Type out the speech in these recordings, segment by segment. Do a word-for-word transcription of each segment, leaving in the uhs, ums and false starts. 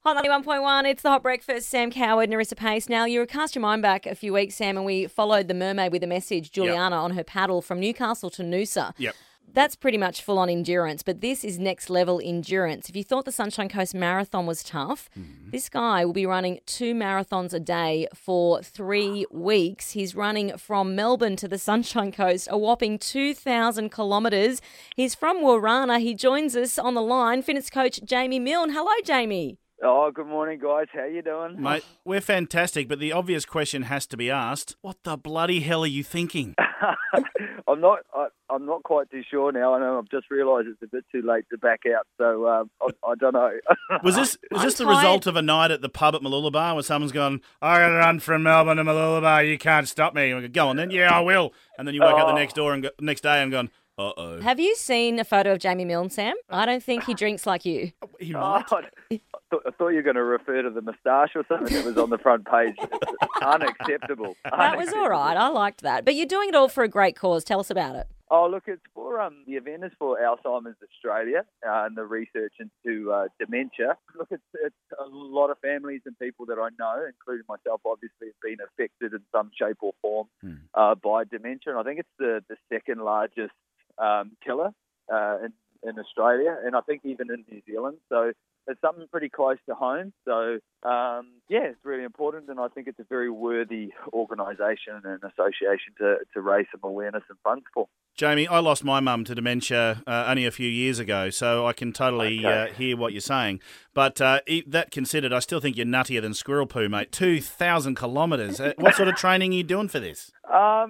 Hot ninety-one point one, it's the Hot Breakfast. Sam Coward, Narissa Pace. Now, you cast your mind back a few weeks, Sam, and we followed the mermaid with a message, Juliana, yep. on her paddle from Newcastle to Noosa. Yep. That's pretty much full-on endurance, but this is next-level endurance. If you thought the Sunshine Coast Marathon was tough, mm-hmm. this guy will be running two marathons a day for three weeks. He's running from Melbourne to the Sunshine Coast, a whopping two thousand kilometres. He's from Warana. He joins us on the line, fitness coach Jamie Milne. Hello, Jamie. Oh, good morning, guys. How you doing? Mate, we're fantastic, but the obvious question has to be asked, what the bloody hell are you thinking? I'm not I, I'm not quite too sure now. I know I've just realised it's a bit too late to back out, so um, I, I don't know. was this was this the result of a night at the pub at Mooloolaba where someone's gone, I got to run from Melbourne to Mooloolaba, you can't stop me? And we go, go on then. Yeah, I will. And then you woke oh. up the next door and go, next day and gone, uh-oh. Have you seen a photo of Jamie Milne, Sam? I don't think he drinks like you. He might. Oh, I, th- I thought you were going to refer to the moustache or something that was on the front page. Unacceptable. That was all right. I liked that. But you're doing it all for a great cause. Tell us about it. Oh, look, it's for um, the event is for Alzheimer's Australia uh, and the research into uh, dementia. Look, it's, it's a lot of families and people that I know, including myself, obviously, have been affected in some shape or form hmm. uh, by dementia. And I think it's the, the second largest um, killer uh, in, in Australia, and I think even in New Zealand. So it's something pretty close to home. So, um, yeah, it's really important, and I think it's a very worthy organisation and association to, to raise some awareness and funds for. Jamie, I lost my mum to dementia uh, only a few years ago, so I can totally okay. uh, hear what you're saying. But uh, that considered, I still think you're nuttier than squirrel poo, mate. two thousand kilometres. Uh, what sort of training are you doing for this? Um,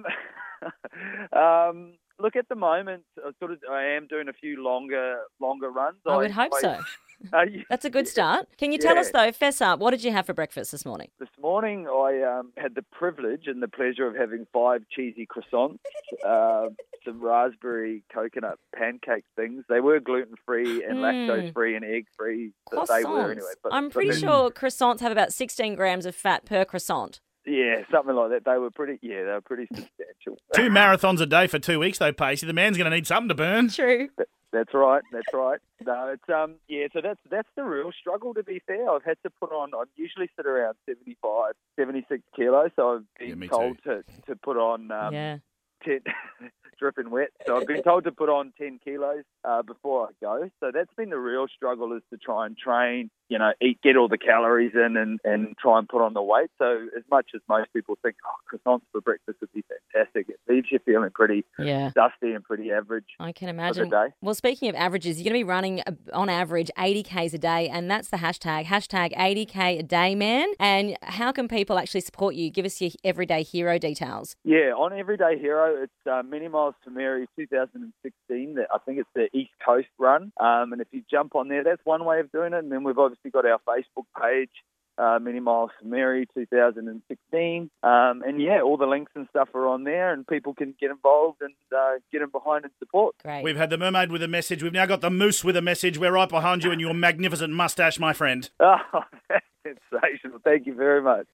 um, look, at the moment, I sort of I am doing a few longer longer runs. I would I, hope I, so. Uh, yeah, That's a good start. Can you tell yeah. us, though, fess up, what did you have for breakfast this morning? This morning I um, had the privilege and the pleasure of having five cheesy croissants, uh, some raspberry coconut pancake things. They were gluten-free and mm. lactose-free and egg-free. Croissants. They were anyway. But, I'm pretty but sure croissants have about sixteen grams of fat per croissant. Yeah, something like that. They were pretty, yeah, they were pretty substantial. Two marathons a day for two weeks, though, Pacey. The man's going to need something to burn. True. That's right. That's right. No, it's um, yeah. So that's that's the real struggle. To be fair, I've had to put on. I usually sit around seventy-five, seventy-six kilos. So I've been yeah, told to, to put on um, yeah. ten, dripping wet. So I've been told to put on ten kilos uh, before I go. So that's been the real struggle, is to try and train. You know, eat, get all the calories in, and, and try and put on the weight. So as much as most people think, oh, croissants for breakfast would be fantastic, it leaves you feeling pretty yeah. dusty and pretty average. I can imagine. For the day. Well, speaking of averages, you're going to be running on average eighty kays a day, and that's the hashtag, hashtag eighty k a day, man. And how can people actually support you? Give us your Everyday Hero details. Yeah, on Everyday Hero, it's uh, Many Miles for Mary twenty sixteen. I think it's the East Coast run. Um, and if you jump on there, that's one way of doing it. And then we've obviously got our Facebook page, uh, Many Miles for Mary twenty sixteen. Um, and yeah, all the links and stuff are on there, and people can get involved and uh, get in behind and support. Great. We've had the mermaid with a message. We've now got the moose with a message. We're right behind you and your magnificent mustache, my friend. Oh, that's sensational. Thank you very much.